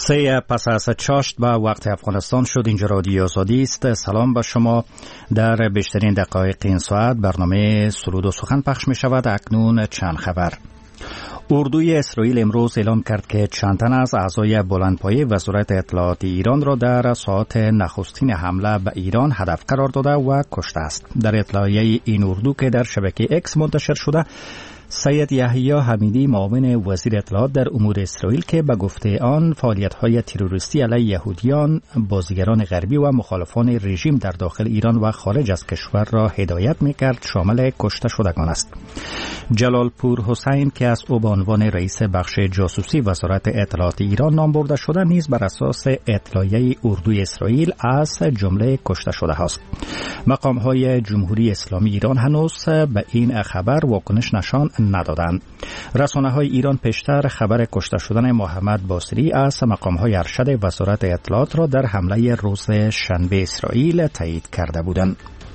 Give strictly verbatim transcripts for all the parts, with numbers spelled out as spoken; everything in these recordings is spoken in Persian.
سه پس از چاشت به وقت افغانستان شد. اینجا رادیو آزادی است. سلام به شما. در بیشترین دقایق این ساعت برنامه سرود و سخن پخش می شود. اکنون چند خبر. اردوی اسرائیل امروز اعلام کرد که چند تن از اعضای بلندپایه وزارت اطلاعات ایران را در ساعات نخستین حمله به ایران هدف قرار داده و کشته است. در اطلاعیه این اردو که در شبکه اکس منتشر شده، سید یحیی حمیدی معاون وزیر اطلاعات در امور اسرائیل که به گفته آن فعالیت‌های تروریستی علیه یهودیان، بازیگران غربی و مخالفان رژیم در داخل ایران و خارج از کشور را هدایت می‌کرد، شامل کشته شدگان است. جلالپور حسین که از او به عنوان رئیس بخش جاسوسی وزارت اطلاعات ایران نام برده شده، نیز بر اساس اطلاعیه اردوی اسرائیل از جمله کشته شده است. مقام‌های جمهوری اسلامی ایران هنوز به این خبر واکنش نشان ندادند. رسانه‌های ایران پیشتر خبر کشته شدن محمد باصری از مقام‌های ارشد وزارت اطلاعات را در حمله روز شنبه اسرائیل تایید کرده بودند.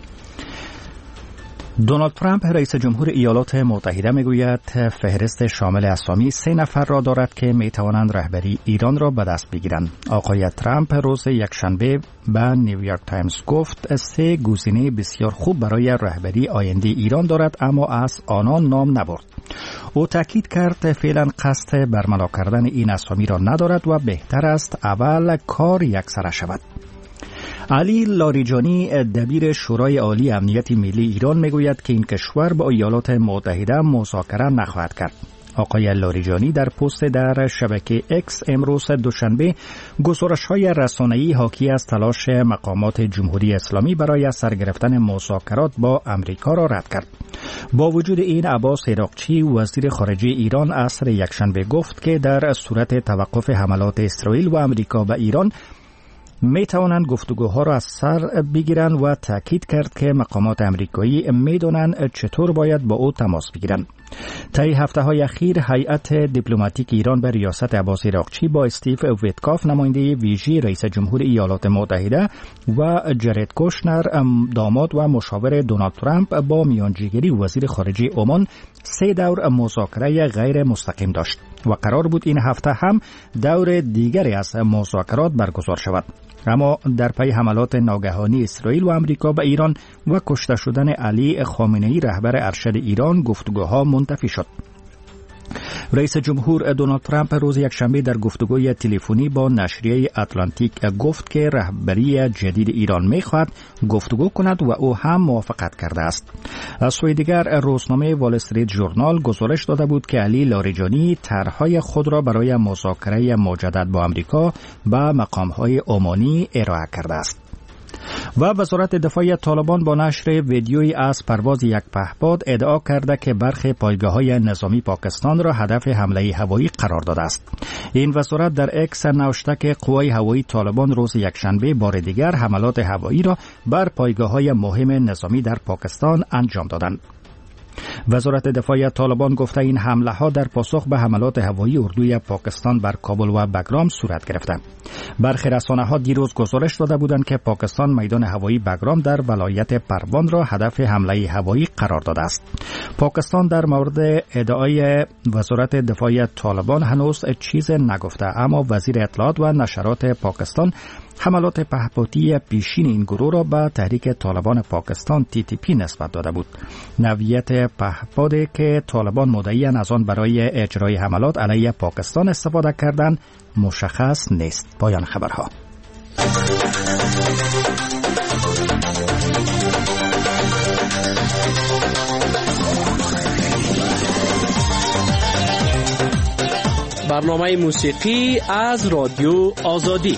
دونالد ترامپ رئیس جمهور ایالات متحده میگوید فهرست شامل اسامی سه نفر را دارد که می توانند رهبری ایران را به دست بگیرند. آقای ترامپ روز یکشنبه به نیویورک تایمز گفت سه گزینه بسیار خوب برای رهبری آینده ایران دارد، اما از آنان نام نبرد. او تاکید کرد فعلا قصد برملا کردن این اسامی را ندارد و بهتر است اول کار یکسره شود. علی لاریجانی دبیر شورای عالی امنیت ملی ایران میگوید که این کشور با ایالات متحده مذاکره نخواهد کرد. آقای لاریجانی در پست در شبکه اکس امروز دوشنبه گزارش‌های رسانه‌ای حاکی از تلاش مقامات جمهوری اسلامی برای سر گرفتن مذاکرات با امریکا را رد کرد. با وجود این، عباس عراقچی وزیر خارجه ایران عصر یکشنبه گفت که در صورت توقف حملات اسرائیل و امریکا به ایران می توانند گفتگوها را از سر بگیرند و تاکید کرد که مقامات امریکایی می دانند چطور باید با او تماس بگیرند. طی هفته های اخیر هیئت دیپلماتیک ایران به ریاست عباس عراقچی با استیو ویتکاف نماینده ویژه رئیس جمهور ایالات متحده و جرد کوشنر داماد و مشاور دونالد ترامپ با میانجیگری وزیر خارجه عمان سه دور مذاکره غیر مستقیم داشت و قرار بود این هفته هم دور دیگری از مذاکرات برگزار شود. اما در پی حملات ناگهانی اسرائیل و امریکا به ایران و کشته شدن علی خامنه‌ای رهبر ارشد ایران، گفتگوها منتفی شد. رئیس جمهور دونالد ترامپ روز یکشنبه در گفتگوی تلفنی با نشریه اتلانتیک گفت که رهبری جدید ایران می‌خواهد گفتگو کند و او هم موافقت کرده است. از سوی دیگر روزنامه وال استریت ژورنال گزارش داده بود که علی لاریجانی طرح‌های خود را برای مذاکره مجدد با امریکا به مقام‌های عمانی ارائه کرده است. و وزارت دفاع طالبان با نشر ویدیویی از پرواز یک پهپاد ادعا کرده که برخی پایگاه‌های نظامی پاکستان را هدف حمله هوایی قرار داده است. این وزارت در اکس نوشته که قوای هوایی طالبان روز یکشنبه بار دیگر حملات هوایی را بر پایگاه‌های مهم نظامی در پاکستان انجام دادند. وزارت دفاع طالبان گفته این حمله ها در پاسخ به حملات هوایی اردوی پاکستان بر کابل و بگرام صورت گرفته. برخی رسانه ها دیروز گزارش داده بودند که پاکستان میدان هوایی بگرام در ولایت پروان را هدف حمله هوایی قرار داده است. پاکستان در مورد ادعای وزارت دفاع طالبان هنوز چیز نگفته، اما وزیر اطلاعات و نشرات پاکستان حملات پهپادی پیشین این گروه را به تحریک طالبان پاکستان تی تی پی نسبت داده بود. نوعیت پهپادی که طالبان مدعیان از آن برای اجرای حملات علیه پاکستان استفاده کردند مشخص نیست. پایان خبرها. برنامه موسیقی از رادیو آزادی.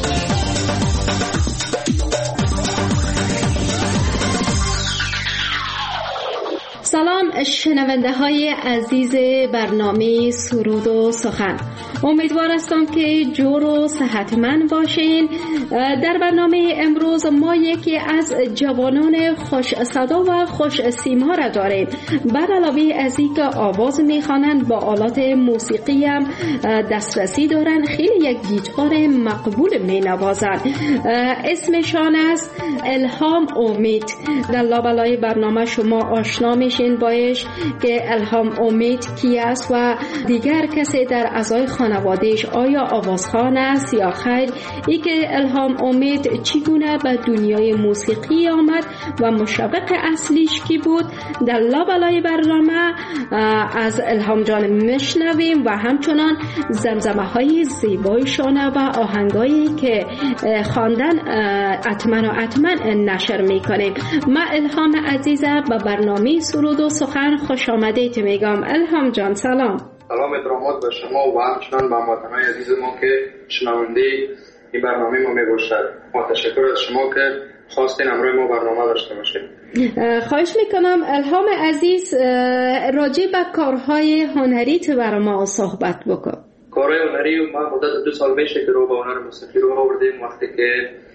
سلام شنونده های عزیز برنامه سرود و سخن، امیدوار هستم که جور و صحتمند باشین. در برنامه امروز ما یکی از جوانان خوش صدا و خوش سیما را داریم. بر علاوه از اینکه آواز میخوانند با آلات موسیقی هم دسترسی دارن، خیلی یک گیتار مقبول مینوازند. اسمشان است الهام امید. در لابلای برنامه شما آشنا میشین باش که الهام امید کی است و دیگر کسی در اعضای خانواده خانوادهش آیا آوازخوان است یا خیر؟ ای که الهام امید چگونه به دنیای موسیقی آمد و مشوق اصلیش کی بود؟ در لابلای برنامه از الهام جان میشنویم و همچنان زمزمه های زیبایشان و آهنگایی که خواندن اتمن و اتمن نشر میکنیم. من الهام عزیزه به برنامه سرود و سخن خوش آمدید میگم. الهام جان سلام. سلام اترامات به شما و همچنان به هموطنان عزیز ما که شنونده این برنامه ما میباشد. ما تشکر از شما که خواستین همراه ما برنامه داشته باشید. خواهش میکنم الهام عزیز راجع به کارهای هنریت برای ما صحبت بکن. کارهای هنری ما مدت دو سال میشه که رو به هنر موسیقی رو آوردیم. وقتی که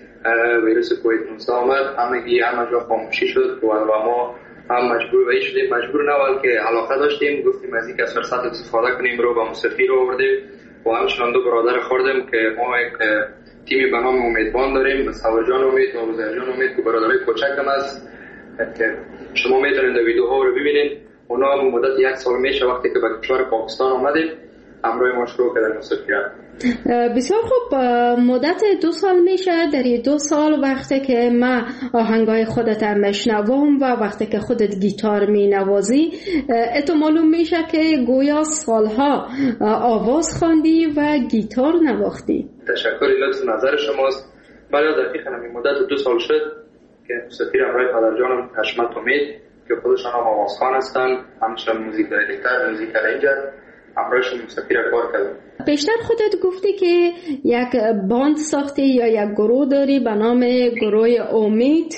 ویروس کووید نوزده آمد همگی همه جا خاموشی شد و ما هم مجبور به این شدیم، مجبور نوال که علاقه داشتیم گفتیم از این که فرصت استفاده کنیم رو به موسیقی رو آوردیم و همچنان دو برادر خوردیم که ما یک تیمی به نام امیدوان داریم، مصطفی جان امید و روزه جان امید که برادرای کوچک هم است که شما میتونید در ویدیوها رو ببینید. اونا مدت یک سال میشه وقتی که به کشور پاکستان آمدیم همراه ما شروع کردن موسیقی. بسیار خوب، مدت دو سال میشه. در این دو سال وقتی که من آهنگای خودت هم میشنوم و وقتی که خودت گیتار مینوازی اتو معلوم میشه که گویا سالها آواز خواندی و گیتار نواختی. تشکر لطف نظر شماست. بله دقیقاً همین مدت دو سال شد که موسیقی همراه پدرجانم حشمت امید که خودشان هم آوازخوان هستن، همچنان موزیک دایرکتر، موزیک ارنجر، همراهشون موسیقی را کار کردم. بیشتر خودت گفتی که یک باند ساختی یا یک گروه داری به نام گروه امید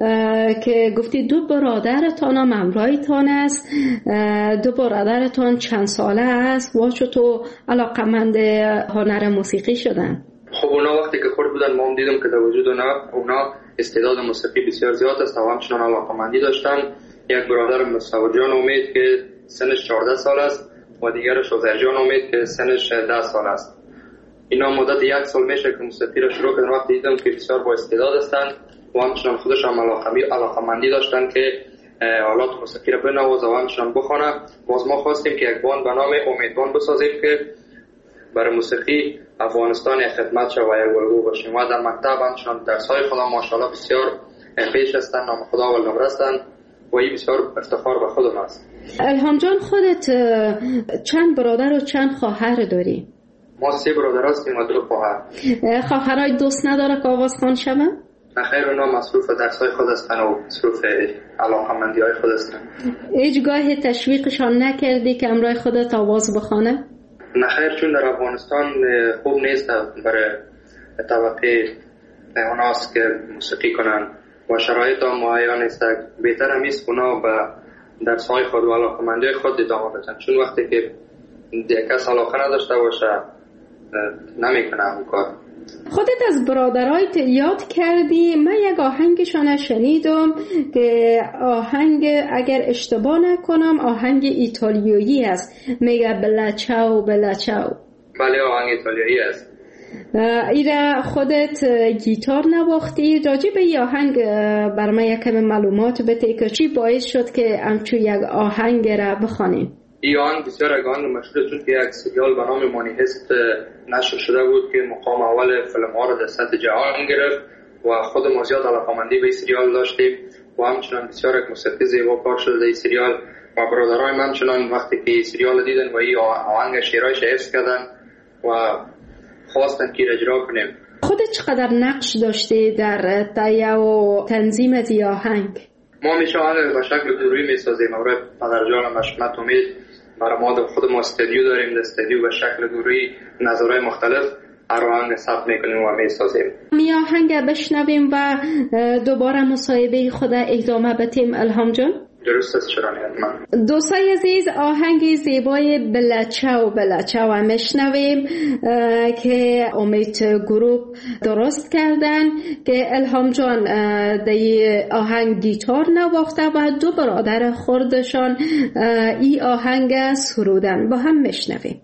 که گفتی دو برادرتان هم همراهتان است. دو برادرتان چند ساله است و چطور علاقمند هنر موسیقی شدن؟ خب اونا وقتی که خورد بودن ما هم دیدم که در وجود اونا, اونا استعداد موسیقی بسیار زیاد است و همچنان علاقمندی داشتن. یک برادر مصطفی جان امید که سنش چهارده سال است و دیگرش روزه جان امید که سنش ده سال است. اینا مدت یک سال میشه که موسیقی را شروع کردن. وقتی دیدم که بسیار با استعداد هستند و همچنان خودش هم علاقمندی داشتن که آلات موسیقی را بنوازه و همچنان بخوانه. باز ما خواستیم که یک باند به نام امیدوان بسازیم که برای موسیقی افغانستان خدمت شد و یک الگو باشیم. و در مکتب همچنان درس‌های خدا ماشاءالله بسیار پیش هستند، نام خدا اول نمره هستند و این بسیار افتخار به خودم است. الهام جان خودت چند برادر و چند خواهر داری؟ ما سه برادر هستیم و دو خواهر. خواهرای دوست نداره که آوازخوان شوند؟ نخیر، اونا مصروف درس‌های خود هستند و مصروف علاقه‌مندی‌های خود هستند. هیچگاه تشویقشان نکردی که همراه خودت آواز بخوانه؟ نخیر، چون در افغانستان خوب نیست برای طبقه اوناست که موسیقی کنن و شرایط هم مهیا نیست. بهتر هم است اونا به درس‌های خود و علاقه‌مندی خود ادامه بدن، چون وقتی که کس علاقه نداشته باشه نمیکنه اون کار. خودت از برادرایت یاد کردی. من یک آهنگشان شنیدم که آهنگ اگر اشتباه نکنم آهنگ ایتالیایی است، میگه بلا چاو بلا چاو. بله آهنگ ایتالیایی است. ایره خودت گیتار نواختی. راجع به این آهنگ بر من یک کم معلومات بده که چی باعث شد که همچون یک آهنگ را بخوانیم؟ این آهنگ بسیار یک آهنگ مشهور چون که یک سریال به نام مانیفست نشر شده بود که مقام اول فیلم ها را در سطح جهان گرفت و خود ما زیاد علاقه‌مندی به این سریال داشتیم و همچنان بسیار یک موسیقی زیبا کار شده در این سریال و برادرای من همچنان وقتی که این سریال دیدن و این آهنگ شعرهایش حفظ کردن و خواستن که اجرا کنیم. خودت چقدر نقش داشتی در تهیه و تنظیم از این آهنگ؟ ما میشه آهنگ به شکل گروهی میسازیم. برای پدرجانم حشمت امید برای ما خود ما استودیو داریم، در استودیو به شکل گروهی نظرهای مختلف هر آهنگ ثبت میکنیم و میسازیم. می آهنگ بشنویم و دوباره مصاحبه خود ادامه بدیم. الهام جان درست است چرا نه؟ دوستای عزیز آهنگ زیبای بلچاو بلچاو میشنویم که امید گروپ درست کردن که الهام جان در آهنگ گیتار نواخته و دو برادر خردشان این آهنگ سرودن. با هم میشنویم.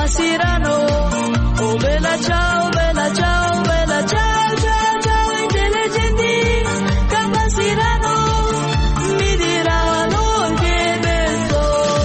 Capacirano, oh bella ciao, bella ciao, bella ciao, ciao, ciao, intelligenti, Capacirano, mi diranno che penso.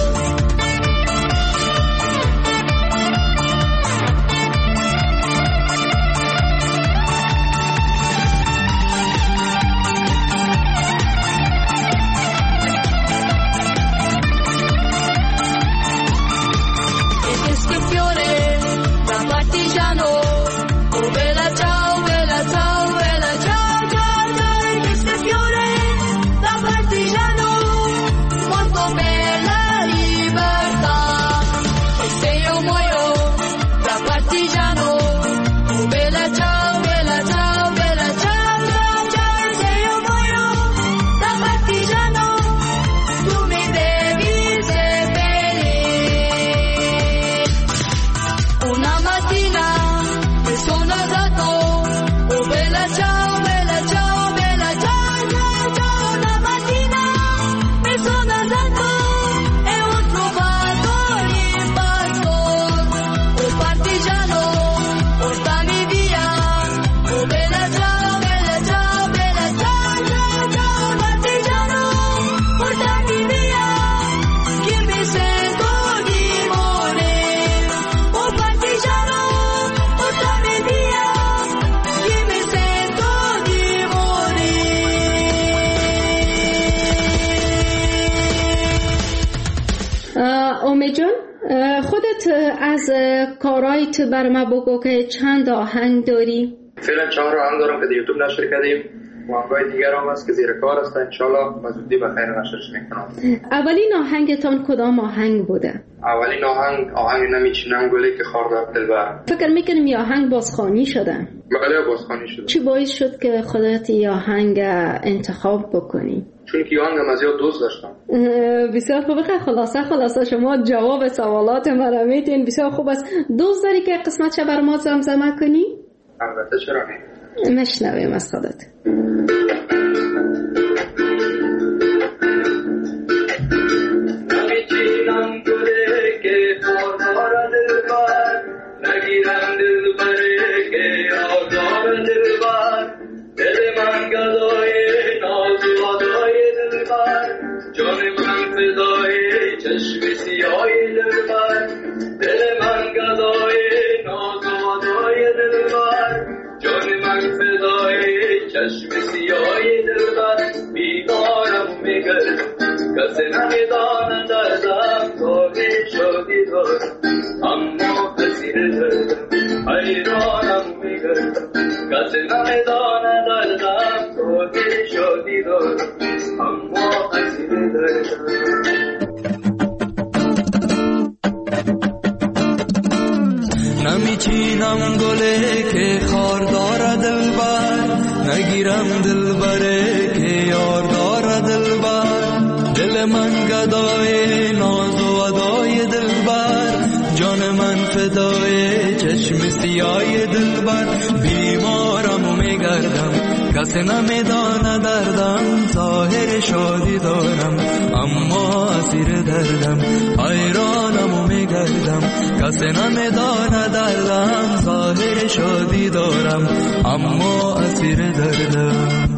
از کارایت بر ما بگو که چند آهنگ داری؟ فعلا چهار آهنگ دارم که در یوتیوب نشر کردیم و آهنگای دیگر هم هست که زیر کار هست. انشالله مزودی بخیر نشرش میکنم. اولین آهنگتان کدام آهنگ بوده؟ اولین آهنگ آهنگ نمیچینم گلی که خاردار دلبر. فکر میکنم این آهنگ بازخوانی شده؟ بله بازخوانی شده. چی باعث شد که خودت این آهنگ انتخاب بکنی؟ چون که آهنگ هم از یاد دوست داشتم. بسیار خوبه. خلاصه خلاصه شما جواب سوالات مرا میدین. بسیار خوب است. دوست داری که قسمتش بر ما زمزمه کنی؟ البته چرا نه. مشنویم از خودت. نمیچینم گله که خاردار دلبر، نگیرم دلبره که آزار دلبر، دل من گدای ناز و ادای دلبر، جان من فدای چشم سیاه دلبر، دل من گدای ناز و ادای دلبر، جان من فدای چشم سیاه دلبر، بیدارم میگردم کسی نمیداند دردم تاقی شدی دارم اما اسیر دردم حیرانم میگردم کسی نمیداند دردم تاقی شدی دارم اما اسیر دردم. نمیچینم گله که خار دارد دلبر، نگیرم دلبره که یار دارد دلبر، دل من گدای ناز و ادای دلبر، جان من فدای چشم سیاه دلبر، بیمارم و میگردم کسی نمیدانه دردم، ظاهر شادی دارم اما اسیر دردم، حیرانم و میگردم کسی نمیدانه دردم، ظاهر شادی دارم اما اسیر دردم.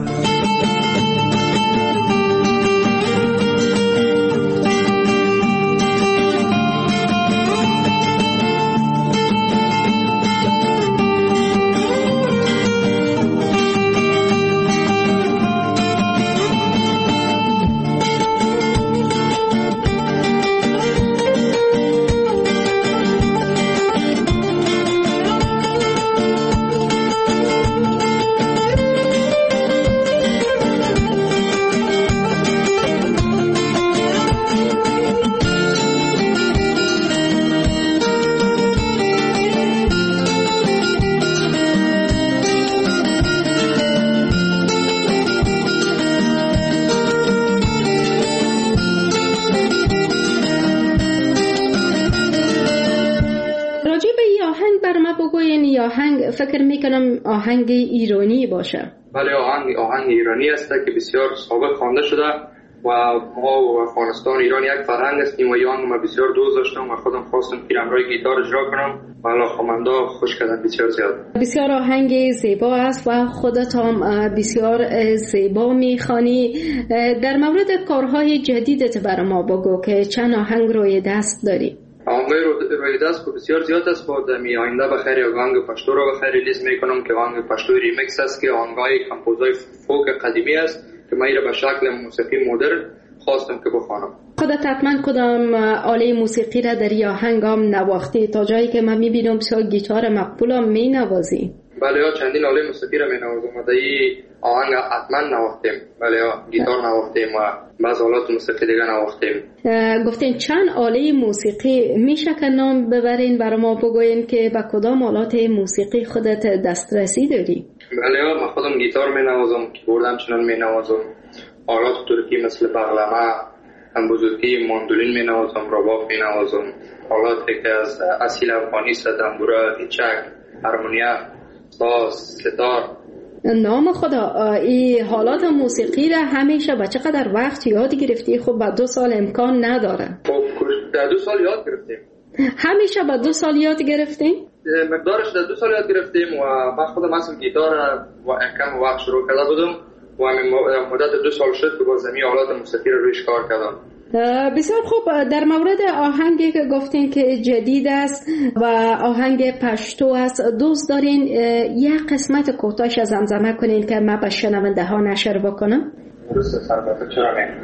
آهنگ فکر میکنم آهنگ ایرانی باشه. بله آهنگ آهنگ ایرانی است که بسیار سابق خوانده شده و ما و افغانستان ایران یک فرهنگ هستیم و ایران ما بسیار دوست داشتم و خودم خواستم که امروی گیتار اجرا کنم و حالا خواننده خوش کردن بسیار زیاد. بسیار آهنگ زیبا است و خودت هم بسیار زیبا میخوانی. در مورد کارهای جدیدت برای ما بگو که چند آهنگ روی دست داری؟ آهنگای روی دست که بسیار زیاد است. با دمی آینده بخیر آهنگ پشتو رو بخیر ریلیز میکنم که آهنگ پشتو ریمیکس است که آهنگای کمپوزای فوک قدیمی است که من را به شکل موسیقی مدرن خواستم که بخوانم. خودت حتما کدام آله موسیقی را در آهنگ هم نواختی؟ تا جایی که من میبینم بسیار گیتار مقبول هم می نوازی. بله ها، چندین آله موسیقی را می نوازم و در این آهنگ حتما نواختیم. بله ها، گیتار نواختیم و بعض آلات موسیقی دیگه نواختیم. گفتین چند آله موسیقی میشه که نام ببرین برای ما بگوین که با کدام آلات موسیقی خودت دسترسی داری؟ بله ها، من خودم گیتار می نوازم، کیبورد همچنان می نوازم، آلات ترکی مثل بغلمه، هم بزرگی ماندولین می نوازم، رباب می نوازم، آلاتی که از اصیل افغانی است، دنبوره، هیچک، هارمونیا، ساز، ستار. نام خدا، این حالات موسیقی را همیشه با چقدر وقت یاد گرفتی؟ خب با دو سال امکان نداره. خب در دو سال یاد گرفتیم. همیشه با دو سال یاد گرفتیم؟ مقدارش در دو سال یاد گرفتیم و من خودم اصلا گیتار و کم وقت شروع کرده بودم و مدت دو سال شد که با زمین آلات موسیقی رو رویش کار کردم. بسیار خوب. در مورد آهنگی که گفتین که جدید است و آهنگ پشتو است، دوست دارین یک قسمت کوتاهش از زمزمه کنین که من به شنونده ها نشر بکنم؟ درسته سرباته، چرا نه؟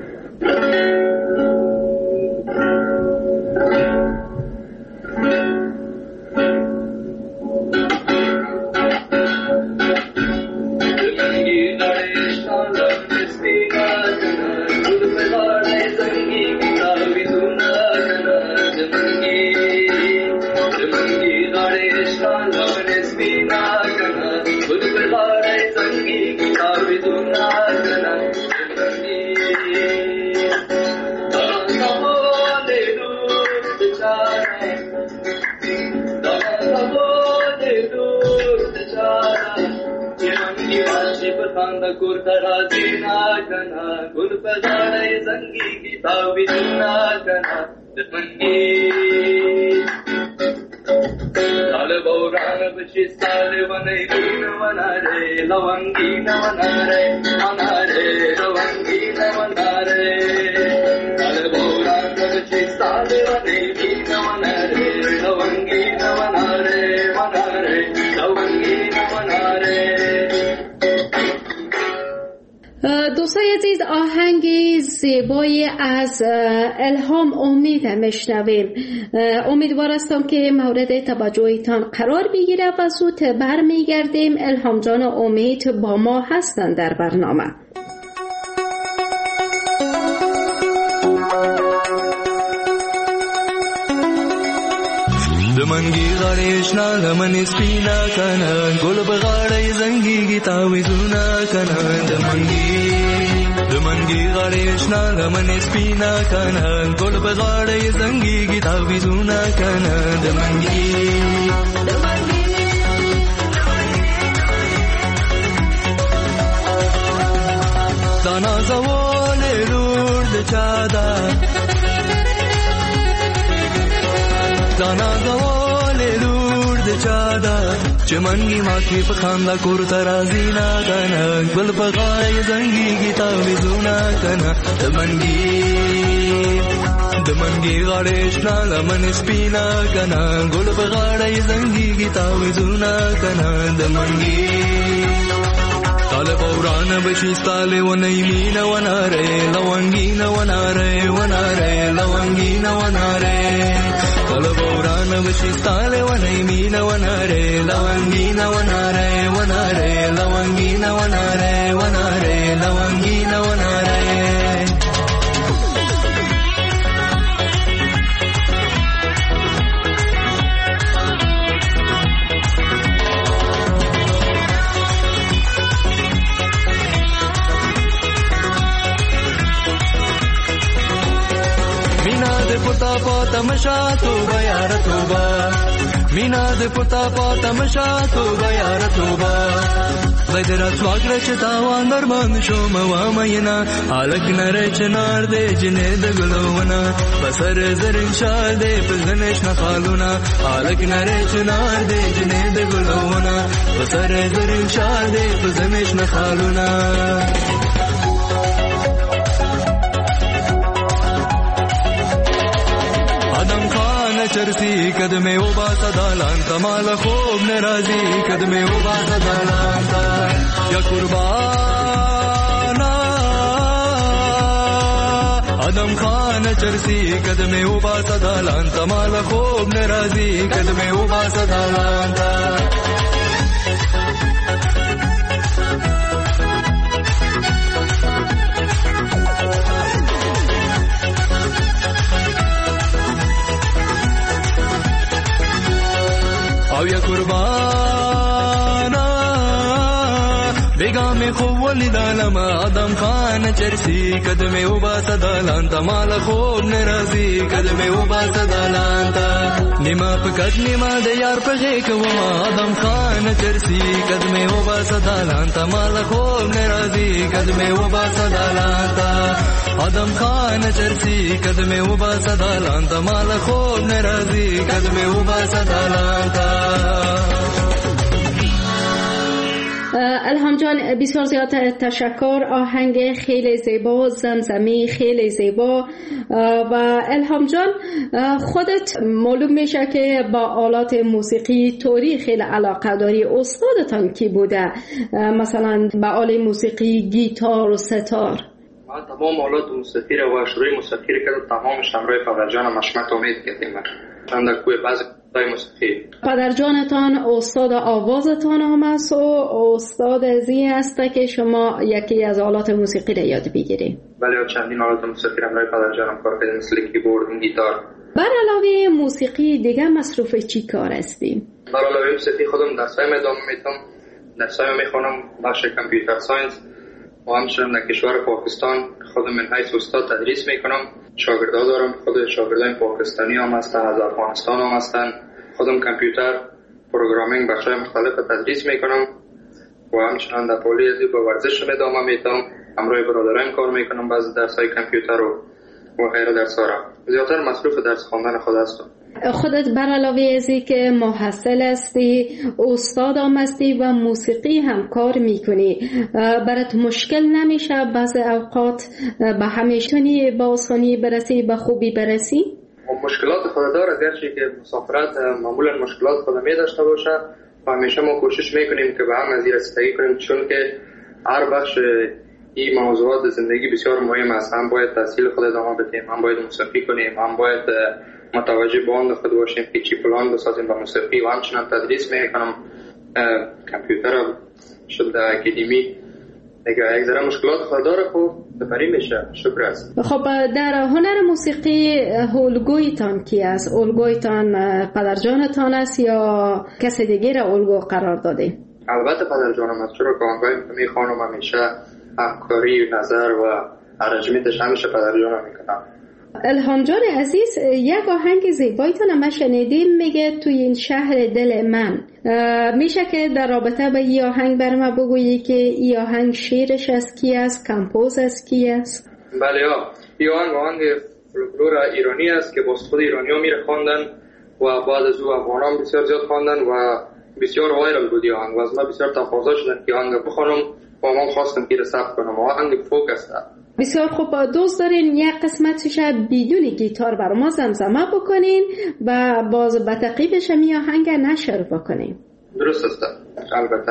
دوستای عزیز، آهنگی زیبایی از الهام امید میشنویم. امیدوار هستم که مورد توجهتان قرار بگیره و زود برمیگردیم. الهام جان و امید با ما هستند در برنامه. دمنگی غاریش نا لمن سپینا کنا گل بغاړی زنګي گی تاویزونا کنا دمنگی دمنگی غاریش نا لمن سپینا کنا گل بغاړی زنګي گی تاویزونا کنا دمنگی دمنگی دانا زوال لور د چادا دانا زوال لور د چادا چمنگی ماکی پخاندا کور ترازینا کنا گل بغای زنگی گی تاویزونا کنا دمنگی دمنگی غاړیش نا لمن سپینا کنا گل بغاړی زنگی گی تاویزونا کنا دمنگی طالب اوران بشی ستاله و نیمین و ناره لونگین و ناره و ناره لونگین و ناره طالب اوران بشی ستاله و نیمین و ناره لونگین و ناره و ناره لونگین و ناره و ناره لونگین و ناره پتا پا تمشا توبا یار توبا مینا د پتا پا تمشا توبا یار توبا خدای درات واگره چه تاوان دربند شما و مینا حالک نره چنار ده جنه ده گلونا بسر زرین شال ده پزنش نخالونا حالک نره چنار ده جنه ده گلونا بسر زرین شال ده پزنش نخالونا آدم خان چرسی کدمه و با صدالان تمال خوب نرازی کدمه و با صدالان تا یا قربانا آدم خان چرسی کدمه و با صدالان تمال خوب نرازی کدمه و با صدالان تا او یا قربانا بیگام خوولی دالما آدم خان چرسی کدمه و با صدالان تا مال خوب نرازی کدمه و با صدالان تا نیما پکت نیما دیار پغیک وما آدم خان چرسی کدمه و با صدالان تا مال خوب نرازی کدمه و با صدالان تا آدم خان چرسی کدمه و با صدالان تا مال خوب نرازی کدمه و با صدالان تا الهام جان بسیار زیاد تشکر. آهنگ خیلی زیبا، زمزمی خیلی زیبا. و الهام جان خودت معلوم میشه که با آلات موسیقی طوری خیلی علاقه داری. استادتان کی بوده؟ مثلا به آلات موسیقی گیتار و ستار. من تمام آلات موسیقی رو و شروع موسیقی رو که تمامش همراه پدرجانم مشمت امید کردیم. چند کوی بعضی موسیقی. پدرجانتان استاد آوازتان هم است و استاد ازی است که شما یکی از آلات موسیقی را یاد بگیرید. بله، چندین آلات موسیقی را برای پدرجانم کار کردیم، مثل کیبورد، گیتار. بر علاوه موسیقی دیگه مصروف چی کار هستیم؟ بر علاوه موسیقی خودم درسایم ادامه میدم. درسایم میخوانم بخش کامپیوتر ساینس و همچنین در کشور پاکستان خودم من حیث استاد تدریس میکنم. شاگردا دارم، خود شاگردان پاکستانی هم هستن، از افغانستان هم هستن. خودم کامپیوتر پروگرامینگ بخشای مختلف تدریس میکنم و همچنین در پولی ازی با ورزش ادامه میدم. همراه برادران کار میکنم بعضی درسای کامپیوتر و و غیره درس‌ها را. زیادتر مصروف درس خواندن خود هستم. خودت بر علاوه ازی که محصل هستی، استاد هم هستی و موسیقی هم کار میکنی، برات مشکل نمیشه بعضی اوقات به همیشتونی با آسانی برسی، به خوبی برسی؟ مشکلات خود داره، گرچه که مسافرت معمولا مشکلات خود می داشته باشه و همیشه ما کوشش میکنیم که به هم از این رسیدگی کنیم، چون که هر بخش این موضوعات زندگی بسیار مهم است. هم باید تحصیل خود ادامه بدیم، هم باید موسیقی کنیم، هم باید متوجه به آن خود باشیم که چی پلان بسازیم با موسیقی و همچنین تدریس میکنم. کامپیوتر شد در اکادمی دیگه یک ذره مشکلات خود داره، خب بپری میشه. شکر است. خب در هنر موسیقی الگویتان کی است؟ الگویتان پدرجانتان است یا کسی دیگه را الگو قرار داده؟ البته پدرجانم است، چرا که آنگاهی میخوانم همیشه همکاری نظر و ارنجمنتش همیشه پدرجانم میکنم. الهام جان عزیز، یک آهنگ زیبایتان ما شنیدیم میگه توی این شهر دل من. میشه که در رابطه با این آهنگ بر ما بگویی که این آهنگ شیرش از کی است، کمپوز از کی است؟ بله ها، این آهنگ آهنگ فولکلور ایرانی است که با خود ایرانی ها میره خواندن و بعد از او افغانان بسیار زیاد خواندن و بسیار وایرال بود این آهنگ و از ما بسیار تقاضا شدن که آهنگ بخوانم و من خواستم که ثبت کنم. آهنگ فوک است. بسیار خوب، دوست دارین یک قسمتش بدون گیتار بر ما زمزمه بکنین و باز به تعقیبش می آهنگ نشر بکنین. درست است. البته.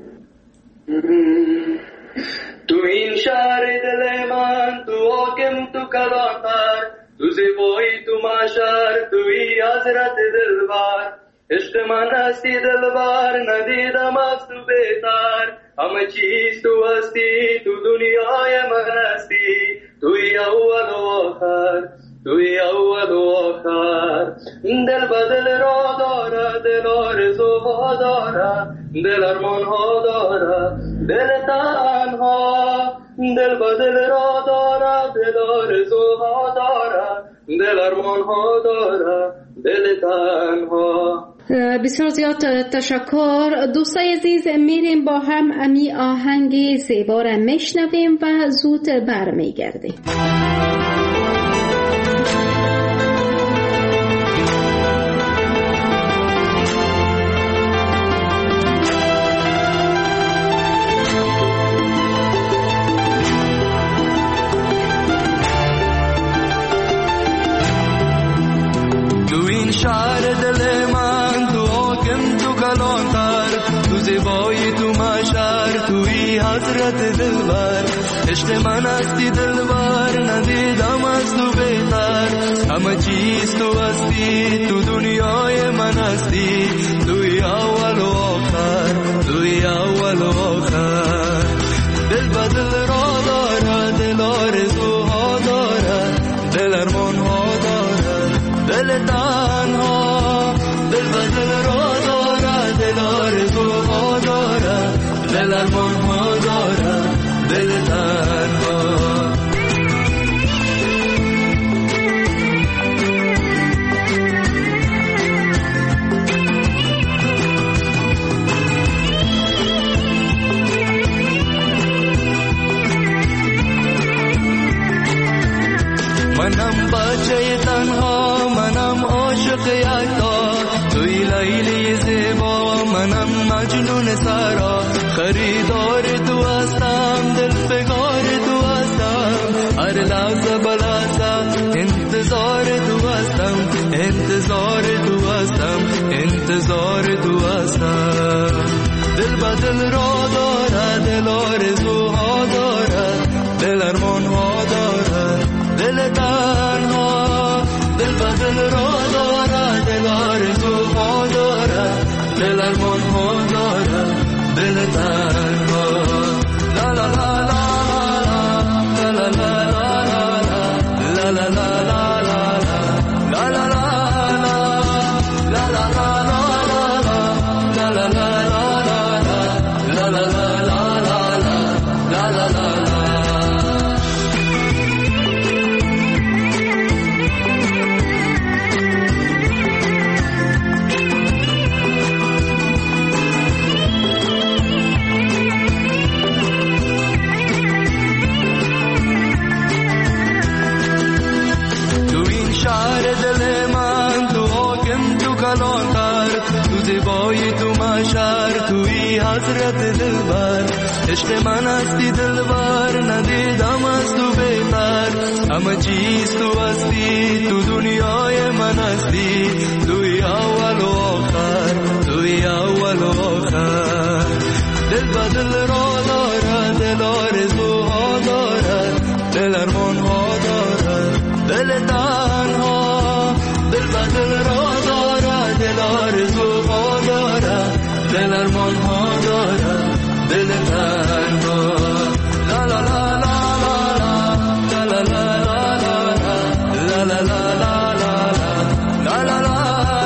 تو این شهر دل من، تو حاکم، تو کلانتر، تو زیبایی، تو معشر، توی حضرت دلبر. عشق من هستی دلبر، ندیدم از تو بهتر. همه چیز تو هستی، تو دنیای من هستی. توی اول و آخر، توی اول و آخر. دل بدل را داره، دل آرزوها داره، دل ارمانها داره، دل تنها. دل بدل را داره، دل آرزوها داره، دل ارمانها داره، دل تنها. بسیار زیاد تشکر. دوستای عزیز، میریم با هم امی آهنگ زیبا را میشنویم و زود برمیگردیم. شعر دل من تو حاکم تو کلانتر، تو زیبایی تو مشهر، توی حضرت دلبر. عشق من هستی دلبر، ندیدم از تو بهتر. همه چیز تو هستی، تو دنیای من هستی. توی اول و آخر، توی اول و آخر. دل با دل را داره، دل آرزوها داره، دل ارمانها داره، دل تنها. دل با دل را داره، دل آرزوها داره، دل ارمانها داره، دل تنها. منم بچه تنها، منم عاشق یکتا. توی لیلی زیبا، منم مجنون سرا. خریدار تو هستم، دل فگار تو هستم. هر لحظه بلحظه انتظار تو هستم، انتظار تو هستم، انتظار تو هستم. دل با دل را داره، دل آرزوها داره، دل ارمانها داره، دل تنها. دل با دل را داره، دل آرزوها داره، دل ارمانها داره، دل تنها. لا لا لا لا لا لا لا لا لا لا لا لا. حضرت دلبر، عشق من هستی دلبر، ندیدم از تو بهتر. همه چیز تو هستی، تو دنیای من هستی. توی اول و آخر، توی اول و آخر. دل با دل را داره، دل آرزوها داره، دل ارمانها داره، دل تنها. دل با دل را داره، دل آرزوها داره، دل ارمانها داره، دل تنها. لا لا لا لا لا لا لا لا لا لا لا لا.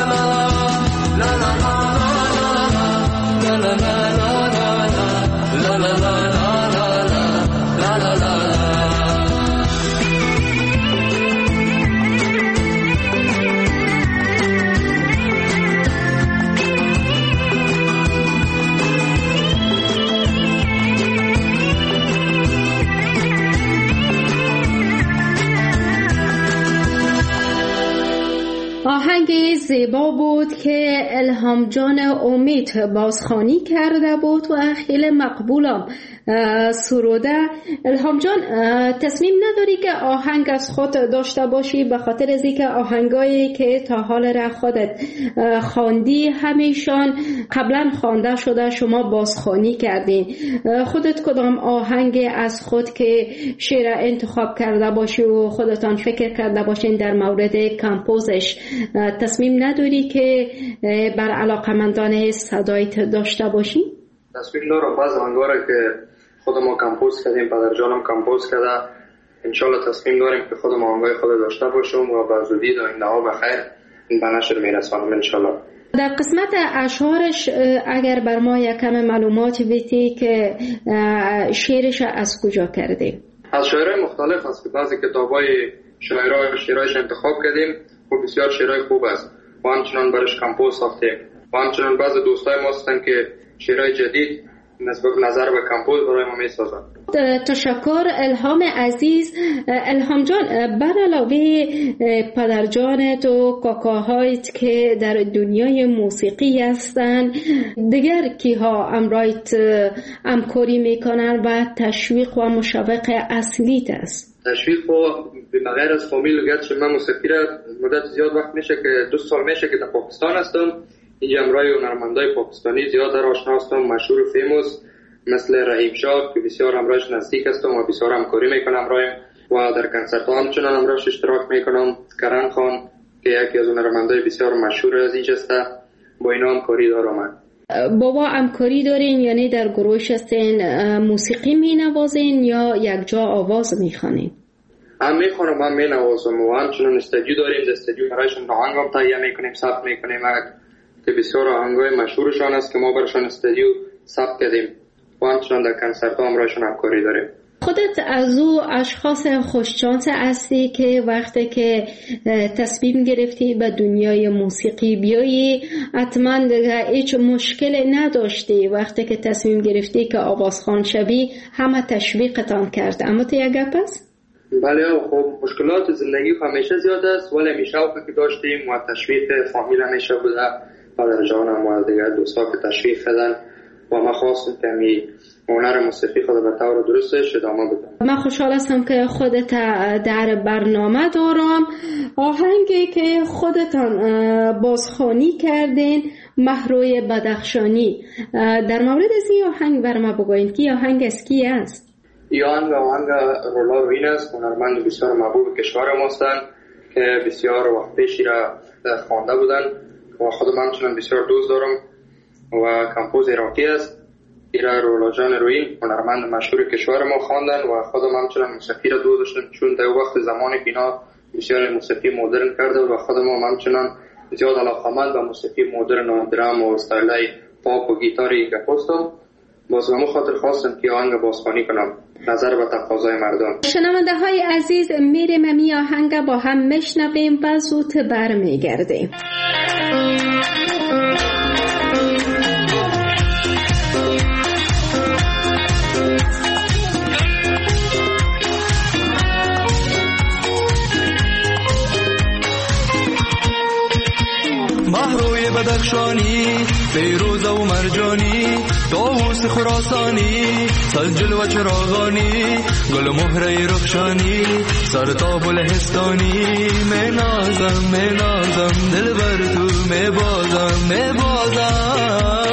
آهنگ زیبا بود که الهام جان امید بازخوانی کرده بود و خیلی مقبولم سروده. الهام جان، تصمیم نداری که آهنگ از خود داشته باشی؟ به خاطر از اینکه آهنگایی که تا حال را خودت خواندی همیشان قبلا خوانده شده، شما بازخوانی کردین. خودت کدام آهنگ از خود که شعر انتخاب کرده باشی و خودتان فکر کرده باشین در مورد کمپوزش، تصمیم نداری که بر علاقمندان صدایت داشته باشی؟ تصمیم دارم. بعض آهنگاره که خودمون کمپوز کردیم، پدر جانم کمپوز کرده، انشالله تصمیم داریم که خودمون آهنگای خود داشته باشیم و به زودی آینده ها بخیر این به نشر میرسانم انشالله. در قسمت اشعارش اگر بر ما یکم معلومات بیتی که شعرش از کجا کردیم؟ از شاعرای مختلف است که بعضی کتابای شاعرای شعرایش انتخاب کردیم و بسیار شعرهای خوب است و همچنان برش کمپوز ساختیم. و همچنان بعض دوستای ما هستن که شعرهای جدید نسبت نظر به کمپوز برای ما میسازن. تشکر الهام عزیز. الهام جان، بر علاوه پدرجانت و کاکاهایت که در دنیای موسیقی هستن، دیگر کیها امرایت همکاری میکنن و تشویق و مشوق اصلیت است؟ تشویق با بغیر از فامیل گرچه من موسیقی را مدت زیاد وقت میشه که دو سال میشه که در پاکستان هستم. اینجا امرای هنرمندای پاکستانی زیاد در آشنا هستم، مشهور و فیموس مثل رحیم شاه که بسیار امرایش نزدیک هستم و بسیار همکاری میکنم امرای و در کنسرت ها همچنان امرایش اشتراک میکنم. کرن خان که یکی از هنرمندای بسیار مشهور از اینجا است، با اینا همکاری دارم. بابا همکاری دارین، یعنی در گروهش هستین موسیقی می نوازین یا یک جا آواز می خوانین؟ هم می خوانم هم می نوازم و همچنان استودیو داریم. استودیو برایشون آهنگ هم تهیه میکنیم، ثبت میکنیم که بسیار آهنگای مشهورشان است که ما برایشون استودیو ثبت کردیم و همچنان در کنسرت ها هم برایشون همکاری داریم. خودت از او اشخاص خوششانس هستی که وقتی که تصمیم گرفتی به دنیای موسیقی بیایی حتما دیگه هیچ مشکل نداشتی؟ وقتی که تصمیم گرفتی که آوازخوان شوی همه تشویقتان کرد، اما تو یک گپ است؟ بله خب مشکلات زندگی همیشه زیاد است، ولی همیشه شوقی که داشتیم و تشویق فامیل همیشه بوده، پدر جانم و دیگر دوستا که تشویق کردن و ما خواستم که می هنر موسیقی خود به طور درستش ادامه بدم. من خوشحال هستم که خودت در برنامه دارم. آهنگی که خودتان بازخوانی کردین مهروی بدخشانی، در مورد از این آهنگ بر ما بگوین که آهنگ از کی است؟ این آهنگ آهنگ رولا روین است، هنرمند بسیار محبوب کشور ما هستند که بسیار وقت پیشی را خوانده بودن و خودم همچنان بسیار دوست دارم و کمپوز عراقی است. ایرا رولا جان روین هنرمند مشهور کشور ما خواندن و خودم همچنان موسیقی را دوست داشتم، چون در وقت زمانی که اینا بسیار موسیقی مدرن کرده و خودم هم همچنان زیاد علاقه‌مند به موسیقی مدرن و درام و استایلای پاپ و گیتاری که هستم. باز به خاطر خواستم که آهنگ بازخوانی کنم نظر به تقاضای مردم. شنونده های عزیز، میریم امی آهنگ با هم میشنویم و زود برمیگردیم. مهروی بدخشانی، فیروز و مرجانی، طاووس خراسانی، سجل و چراغانی، گل مهره رخشانی، سرتاب و لهستانی. می نازم می نازم دل بر تو می بازم می بازم.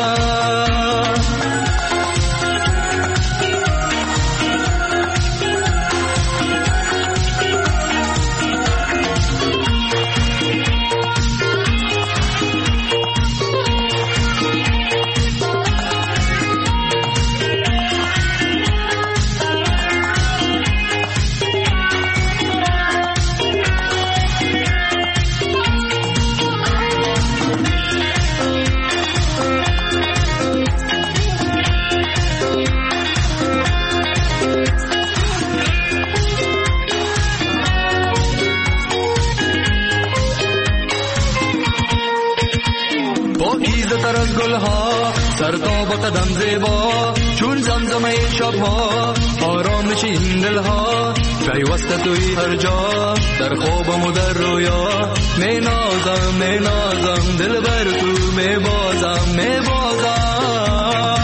پاکیزه تر از گلها، سرتاب و قدم زیبا، چون زمزمه شبها، آرامش این دلها، پیوسته توی هر جا، در خوابم و در رویا. می نازم می نازم دل بر تو می بازم می بازم.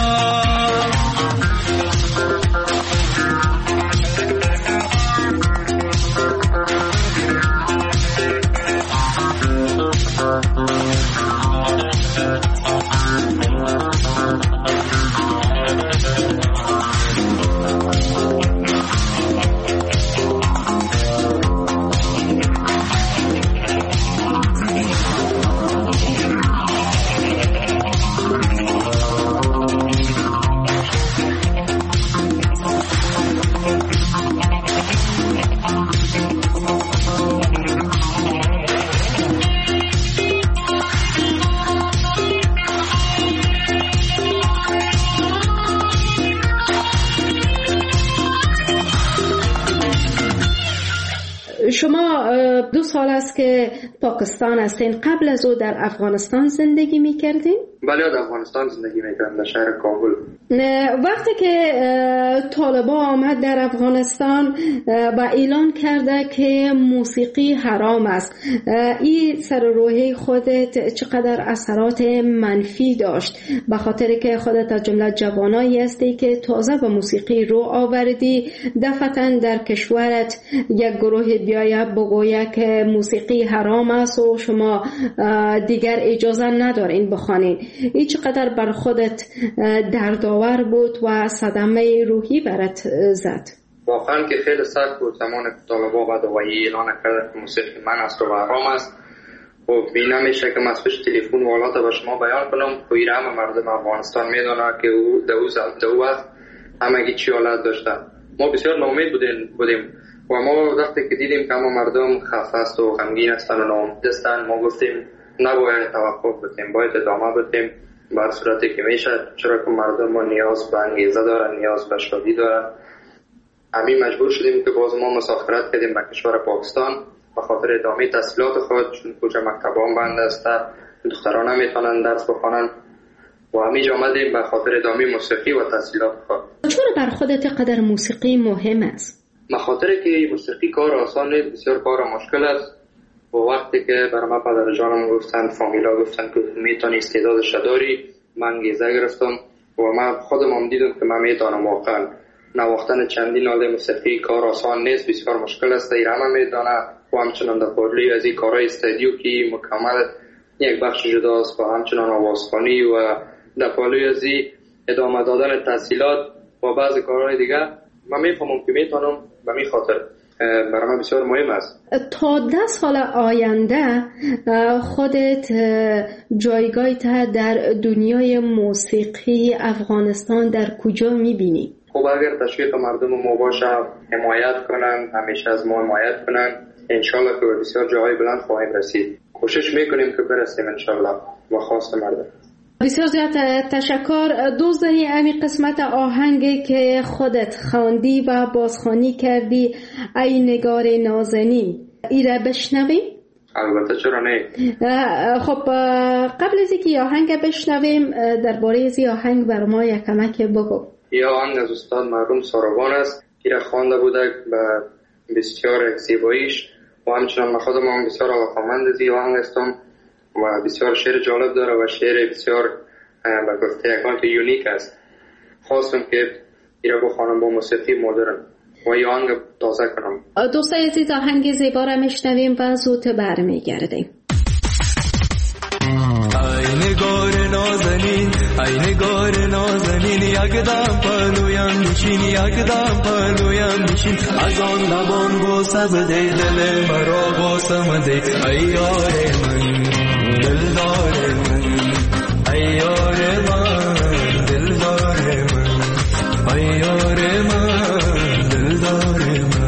شما دو سال است که پاکستان هستین، قبل از او در افغانستان زندگی میکردین؟ بله، در افغانستان زندگی میکردم، در شهر کابل. وقتی که طالبان آمد در افغانستان و اعلان کرده که موسیقی حرام است، این سر روحی خودت چقدر اثرات منفی داشت؟ به خاطر که خودت از جمله جوانایی هستی که تازه به موسیقی رو آوردی، دفعتاً در کشورت یک گروه بیایه بگویه که موسیقی حرام است و شما دیگر اجازه ندارین بخوانین. این چقدر بر خودت دردآور بود و صدمه روحی برات زد؟ واقعا که خیلی سخت بود زمان که طالبان بعد و اعلان کرده که موسیقی من است و حرام است. و این نمیشه که مسئول تلفن والات به شما بیان کنم که این همه مردم افغانستان میدونه که او دو وقت همگی چی حالت داشتن. ما بسیار ناامید بودیم بودیم و ما وقتی که دیدیم که اما مردم خسته است و غمگین هستن و ناامید هستن، ما گفتیم نباید توقف بکنیم، باید ادامه بدیم بر صورتی که میشه، چرا که مردم ما نیاز به انگیزه دارن، نیاز به شادی دارن. همین مجبور شدیم که باز ما مسافرت کردیم به کشور پاکستان به خاطر ادامه تحصیلات خود، چون کجا مکتبان بند است، دختران نمیتونن درس بخونن و همینجا آمدیم به خاطر ادامه موسیقی و تحصیلات خود. چرا بر خودت قدر موسیقی مهم است؟ به خاطر که موسیقی کار آسان نیست، بسیار کار مشکل است. و وقتی که برای ما پدر جانم گفتن، فامیلا گفتن که میتونی استعدادش داری، من انگیزه گرفتم و من خودم هم دیدم که من میتونم. واقعا نواختن چندین آله موسیقی کار آسان نیست، بسیار مشکل است. این همه میدانه و همچنان در پارلی از این کارهای استودیو که مکمل یک بخش جداست و همچنان آوازخوانی و در پارلی از این ادامه دادن تحصیلات و بعضی کارهای دیگه من میفهمم که میتونم. به می خاطر برای من بسیار مهم است. تا ده سال آینده خودت جایگاهت در دنیای موسیقی افغانستان در کجا میبینی؟ خب اگر تشویق مردم ما باشه، حمایت کنن، همیشه از ما حمایت کنن، انشالله که بسیار جاهای بلند خواهیم رسید. کوشش میکنیم که برسیم انشالله و خواست مردم. بسیار زیاد تشکر. دوست داری امی قسمت آهنگی که خودت خواندی و بازخوانی کردی، ای نگار نازنین، ایره بشنویم؟ البته چرا نه. خب قبل از اینکه آهنگ بشنویم درباره از آهنگ بر ما یک کمک بگو. این آهنگ از استاد مرحوم ساروان است که را خوانده بوده به بسیار زیباییش و همچنان من خودم هم بسیار علاقه‌مند از این آهنگ هستم و بسیار شعر جالب داره و شعر بسیار به گفته یکان که یونیک است. خواستم که این را بخوانم با موسیقی مدرن و این آهنگ تازه کنم. دوستای عزیز، آهنگ زیبا را میشنویم و زود برمیگردیم. ای نگار نازنین، ای نگار نازنین، یک دم پلویم میشین، یک دم پلویم میشین، از آن لبان بوسه بده، دل مرا بوسه بده، ای یار من، دلدار من، ای یار من، دلدار من، ای یار من، دلدار من.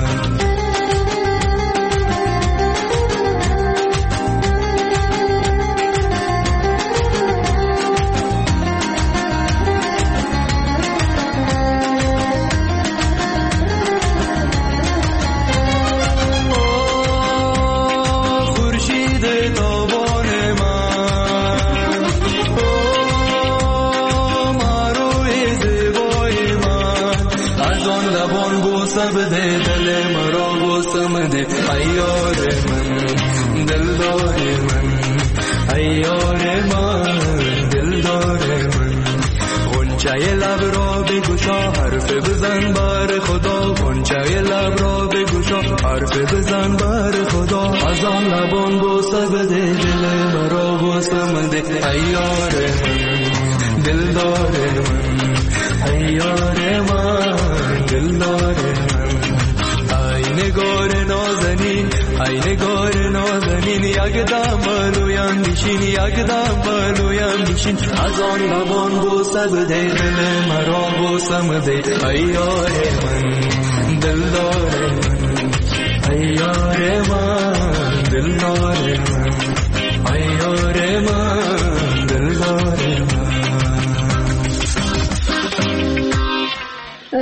بده دل مرا بوسم ده، ای یار من، دلدار من، ای یار من، دلدار من. غنچه لب را بگشا، حرف بزن بر خدا، غنچه لب را بگشا، حرف بزن بر خدا، از آن لبان بوسه بده، دل مرا بوسم ده، ای یار من، دلدار من، ای یار من، دلدار من. نگار نازنین، ای نگار نازنین، یک دم پلویم میشین، یک دم پلویم میشین، از آن لبان بوسه بده، دل مرا بوسه بده، ای یار من، دلدار من، ای یار من، دلدار من، ای یار من، دلدار من.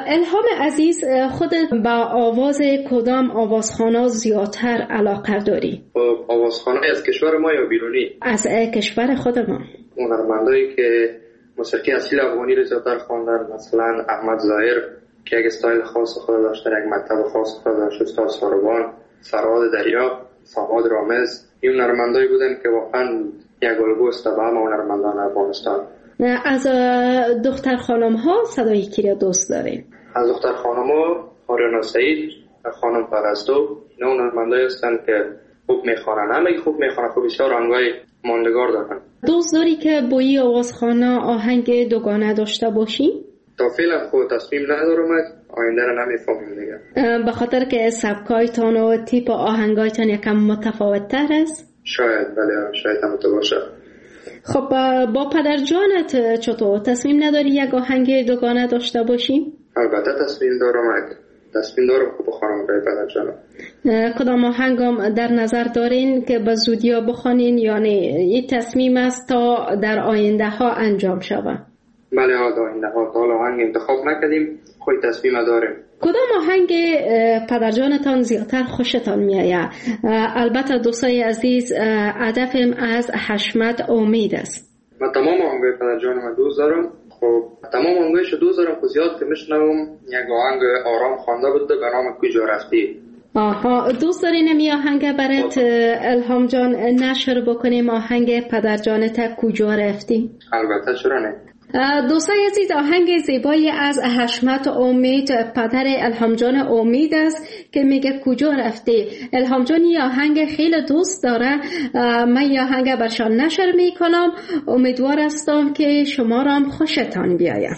الهام عزیز، خودت با آواز کدام آوازخوانا زیادتر علاقه داری؟ آوازخوانا از کشور ما یا بیرونی؟ از کشور خود ما. هنرمندایی که موسیقی اصیل افغانی رو زیادتر خواندن، مثلا احمد ظاهر که یک استایل خاص خود داشته، یک مکتب خاص خود داشته، استاد ساروان، فرهاد دریا، فرهاد رامز، این هنرمندایی بودن که واقعا یک الگو است به همه هنرمندان افغانستان. از دختر خانم ها صدای کی را دوست دارین؟ از دختر خانم ها آریانا سعید، خانم پرستو، اینا هنرمندایی هستند که خوب میخوانن. همه خوب میخوانن، خوب بسیار آهنگای ماندگار دارن. دوست داری که با این آوازخوانا آهنگ دوگانه داشته باشی؟ تا فعلا خود تصمیم ندارم، آینده رو نمیفهمیم دیگه. به خاطر که سبکایتان و تیپ آهنگایتان یکم متفاوت تر است؟ شاید، بله شاید هم تو باشه. خب با پدر جانت چطور؟ تصمیم نداری یک آهنگ دوگانه داشته باشی؟ البته تصمیم دارم، تصمیم دارم که بخوانم به پدر جانم. کدام آهنگم در نظر دارین که به زودی بخوانین یا نه این تصمیم است تا در آینده ها انجام شود؟ بله در آینده ها، تا آهنگ انتخاب نکردیم، خود تصمیم داریم. کدام آهنگ پدر جانتان زیادتر خوشتان میآید؟ البته دوستای عزیز، هدفم از حشمت امید است. من تمام آهنگای پدر جانم دوست دارم. خب تمام آهنگایش دوست دارم، خب زیاد که میشنوم یک آهنگ آرام خوانده بوده به نام کجا رفتی. آها، دوست داری نمی آهنگ برات الهام جان نشر بکنیم، آهنگ پدر جانت کجا رفتی؟ البته چرا نه. دوستای عزیز، آهنگ زیبایی از حشمت امید پدر الهام جان امید است که میگه کجا رفتی. الهام جان این آهنگ خیلی دوست داره، من این آهنگ برشان نشر میکنم، امیدوار هستم که شما را هم خوشتان بیاید.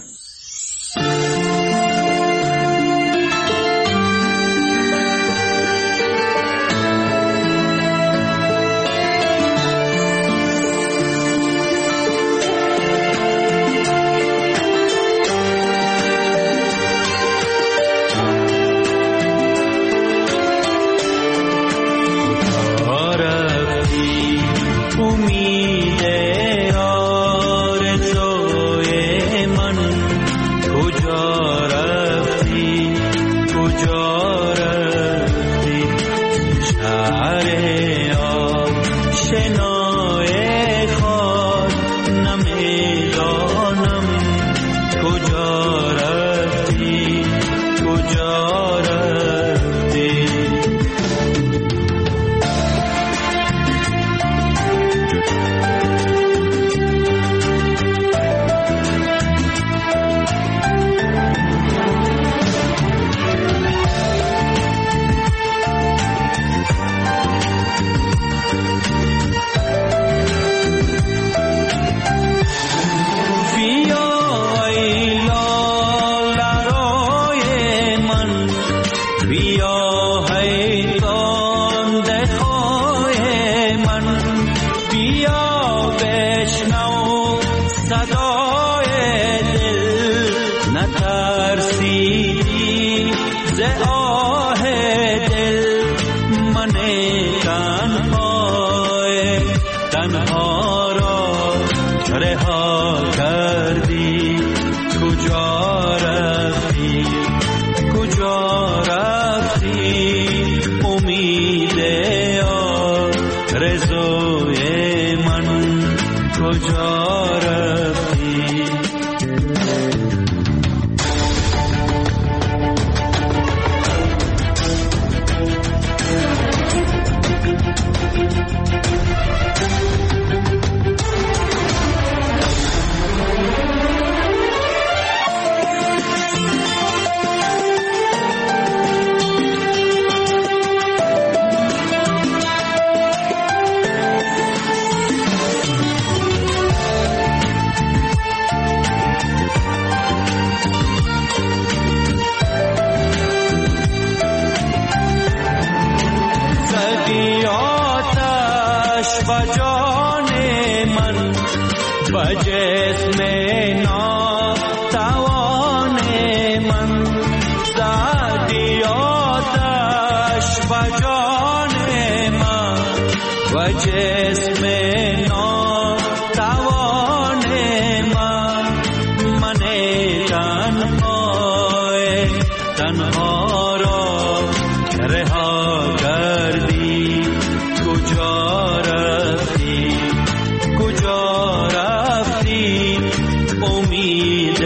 تنها را رها کردی. کجا رفتی کجا رفتی امید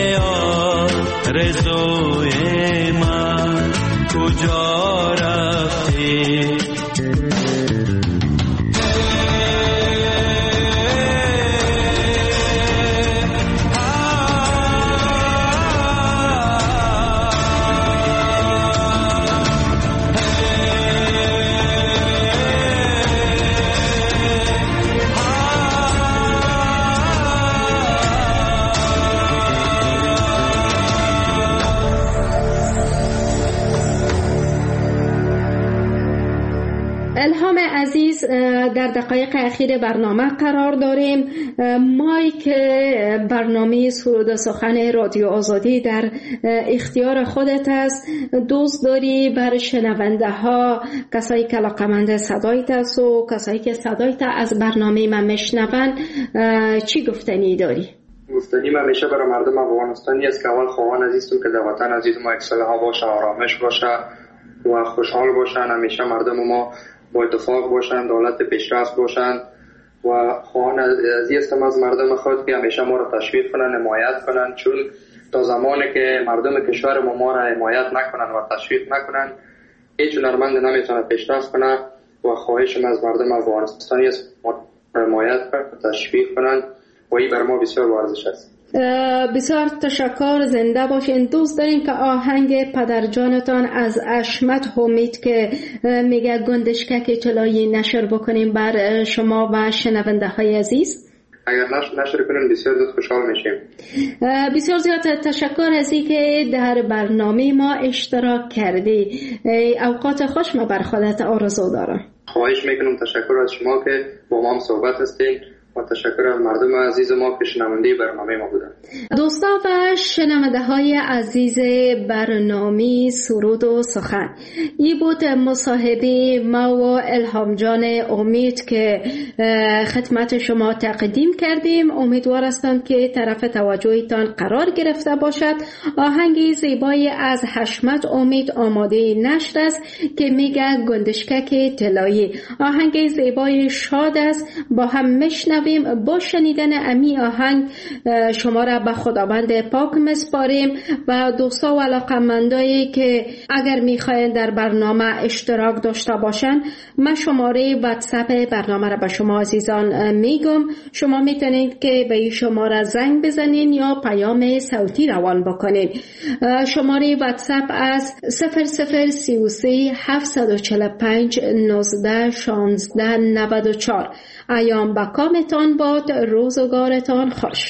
آرزوی من کجا رفتی. الهام عزیز، در دقایق اخیر برنامه قرار داریم. مایک برنامه سرود و سخن رادیو آزادی در اختیار خودت است. دوست داری بر شنونده ها، کسایی که علاقه‌مند صدایت است و کسایی که صدایت از برنامه من میشنون، چی گفتنی داری؟ گفتنی من همیشه برای مردم افغانستانی است که اول خواهان عزیزم که در وطن عزیز ما یک صلح باشه، آرامش باشه و خوشحال باشن. همیشه مردم ما با اتفاق باشن، دولت پیشرفت باشن و خواهان عزیز هستم از مردم خود که همیشه ما را تشویق کنن، حمایت کنن، چون تا زمانی که مردم کشور ما ما را حمایت نکنن و تشویق نکنن، هیچ هنرمند نمیتونه پیشرفت کنه. و خواهشم از مردم افغانستانی است ما را حمایت کنن، تشویق کنن و این بر ما بسیار ارزش است. بسیار تشکر، زنده باشین. دوست دارین که آهنگ پدرجانتان از اشمت حمید که میگه گندشکک طلایی نشر بکنیم بر شما و شنونده های عزیز؟ اگر نشر کنیم بسیار زیاد خوشحال میشیم. بسیار زیاد تشکر از اینکه در برنامه ما اشتراک کردی. اوقات خوش ما بر خودت آرزو دارم. خواهش میکنم. تشکر از شما که با ما هم صحبت هستین و تشکر از مردم عزیز ما که شنونده برنامه ما بودن. دوستا و شنونده های عزیز برنامه سرود و سخن، این بود مصاحبه ما و الهام جان امید که خدمت شما تقدیم کردیم. امیدوار هستم که طرف توجهتان قرار گرفته باشد. آهنگ زیبایی از حشمت امید آماده نشر است که میگه گندشکک طلایی. آهنگ زیبای شاد است، با هم میشنویم. با شنیدن امی آهنگ شما را به خداوند پاک مسپاریم و دوستا و علاقه‌مندایی که اگر میخواین در برنامه اشتراک داشته باشن، من شماره واتساپ برنامه را به شما عزیزان میگم. شما میتونید که به این شماره زنگ بزنین یا پیام صوتی روان بکنین. شماره واتساپ از صفر صفر سی و سه هفتصد و چهل و پنج نوزده شانزده نود و چهار. ایام با کامتان باد، روزگارتان خوش.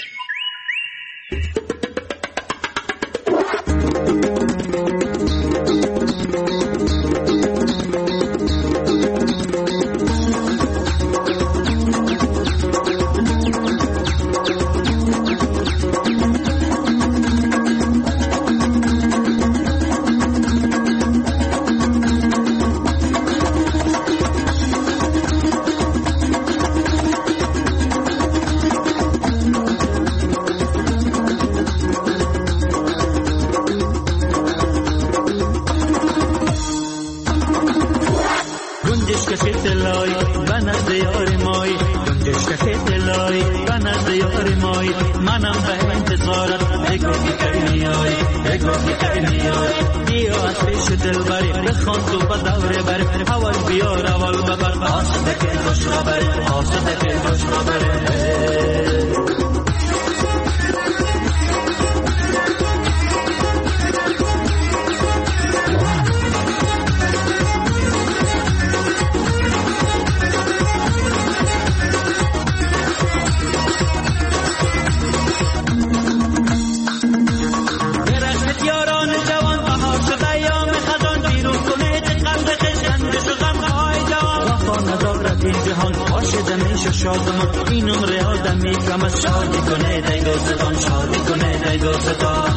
این عمر آدمی کم از شادی کنه دای دوستان، شادی کنه دای دوستان.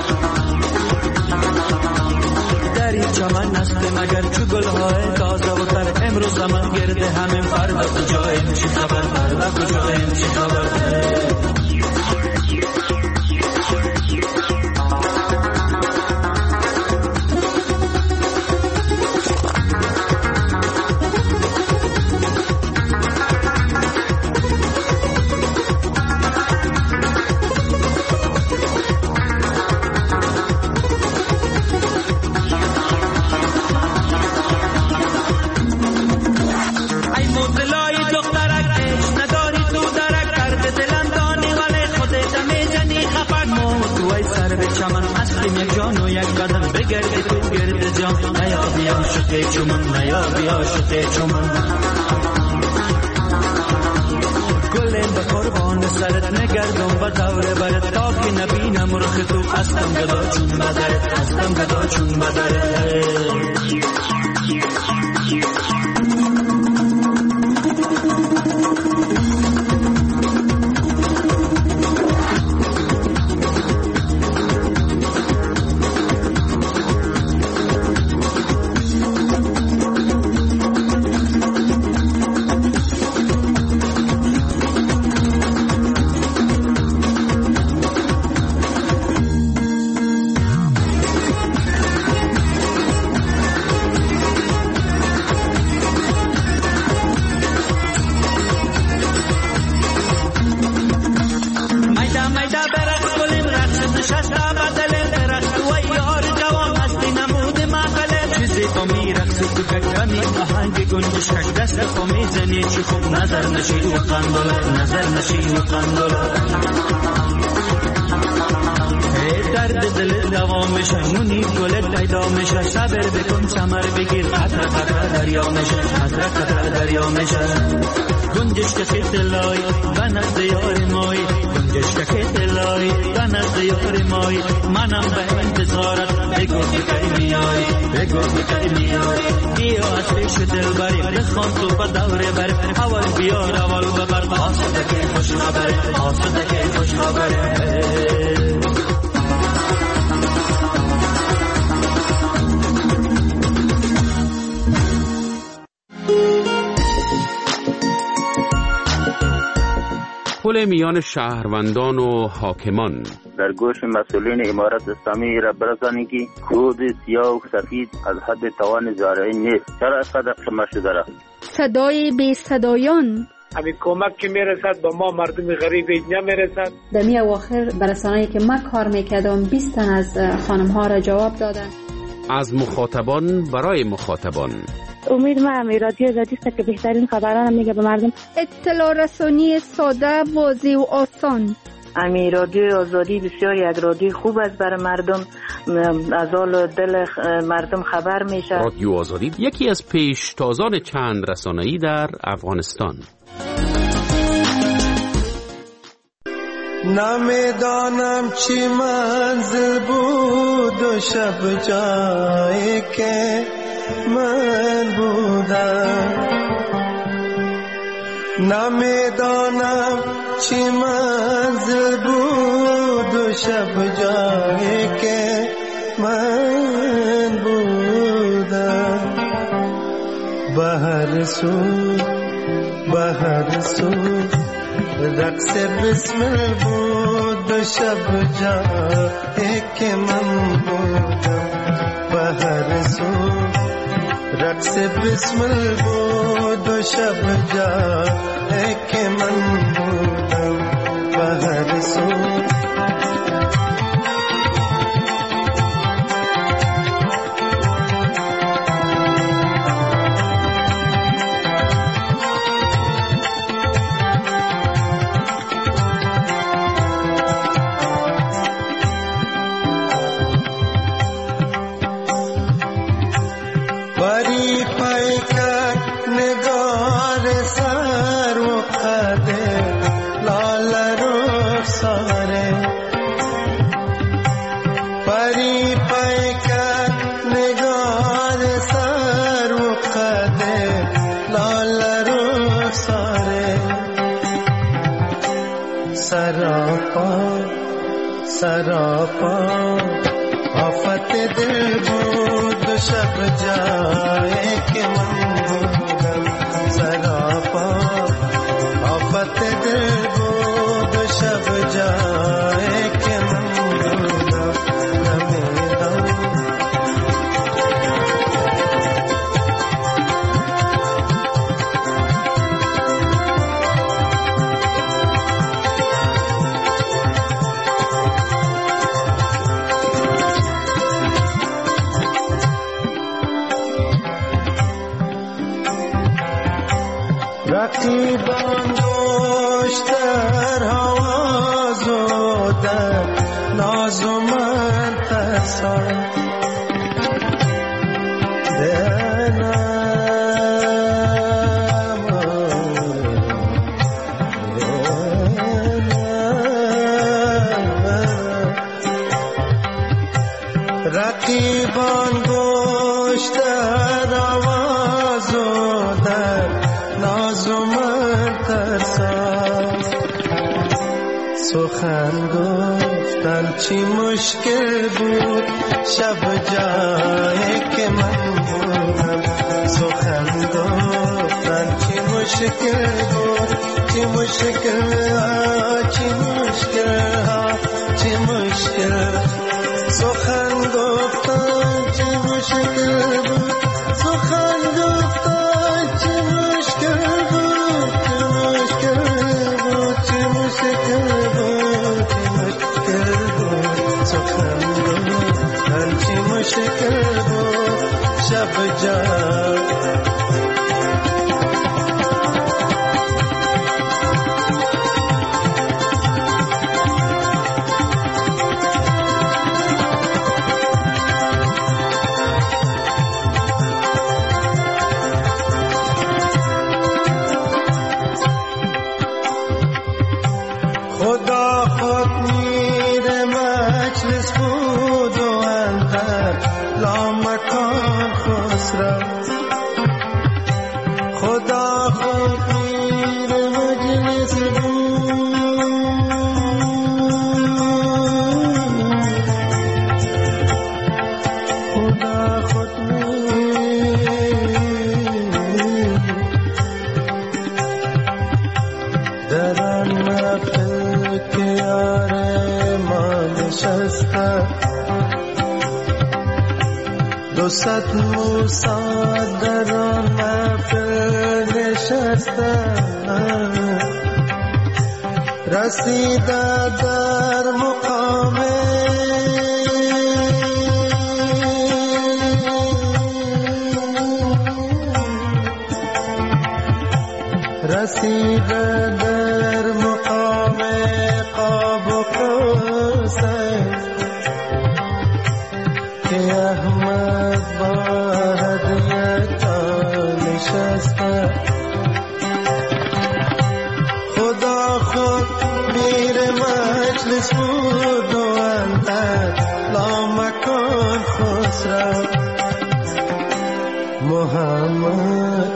در این چمن است مگر چو گلهای تازه و تر، امروز من گرده همین فردا کجاییم، چی خبر فردا کجاییم، چی خبر. هستیم یک جان و یک بدن بگرده تو گرد جان نیا بیا شده چومن نیا بیا شده چومن گلیم به قربان سرت نگردم با دور برت تا که نبینم رخ تو هستم گدا چون بدرت هستم گدا چون بدرت نظر نشین و قندل نظر نشین و قندل درد دل دوام میشه نونی گل پیدا میشه صبر بکن ثمر بگیر قطره قطره دریا میشه قطره قطره دریا میشه گنجش که دلای و نزد یار مای گنجش که دلای و نزد یار مای منم به انتظارت بگو کی میای بگو کی میای بیا اصلش دل بری بخوان تو با دوره بر اول بیار اول ببر آسوده که خوش خبره آسوده که خوش خبره پل میان شهروندان و حاکمان در گوش مسئولین امارت اسلامی را برسانید که خود سیاه و سفید از حد توان زارعی نیست. چرا از قدر شما شده را صدای بی صدایان همین کمک که میرسد با ما مردم غریب نمیرسد. در می اواخر برسانه‌ای که من کار میکردم بیست تن از خانم ها را جواب دادن. از مخاطبان برای مخاطبان امید من رادیو آزادی است که بهترین خبران میگه به مردم. اطلاع رسانی ساده، واضح و آسان. امی رادیو آزادی بسیار یک رادیو خوب است برای مردم، از حال دل مردم خبر میشه. رادیو آزادی یکی از پیشتازان چند رسانه‌ای در افغانستان. نمیدانم چی منزل بود و شب جایی که من بودم، نمیدانم چی منزل بود و شب جایی که من بودم. به هر سو به هر سو رقص بسمل بود و شب جایی که من بودم. به هر سو رقص بسمل بود و شب جایی که من بودم. به هر سو सरापा आफत दिल بود शब जाए के मन बुदम सरापा आफत दिल بود शब जाए के मन बुदम नमेदम رقیبان دوشتر هواز و در ناز و من ترسا رقیبان گوش در آواز و در ناز و من ترسا سخن گفتن چی مشکل بود شب جایی که من بودم سخن گفتن چی مشکل بود چی مشکل ها چی مشکل ها چی مشکل سخن گفتن چی مشکل بود سخن گفتن چی مشکل بود چی مشکل بود چی مشکل بود چی مشکل بود سخن گفتن چی مشکل بود شب جان دوست موسا در محفل نشستن رسیده در مقام رسیده در مقام قاب و قوسین که احمد با هدیتا نشسته خدا خود میر مجلس بود و اندر لامکان خسرو محمد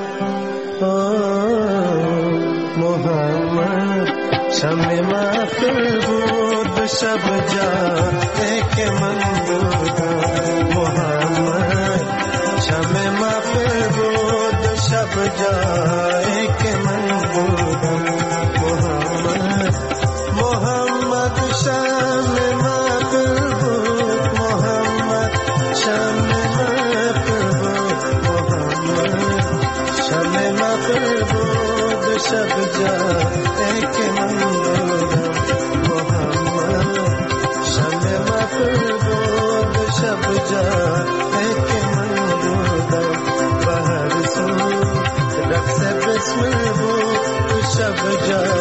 محمد شم محفل بود به شب جاده که من بودم محمد شم محفل بود به شب جاده که من بودم محمد محمد شم محفل بود محمد شم محفل بود محمد شم محفل بود به شب جاده که من بودم محمد شم محفل بود به شب جاده که من بودم و هر سو رقص بسمل بود به شب جاده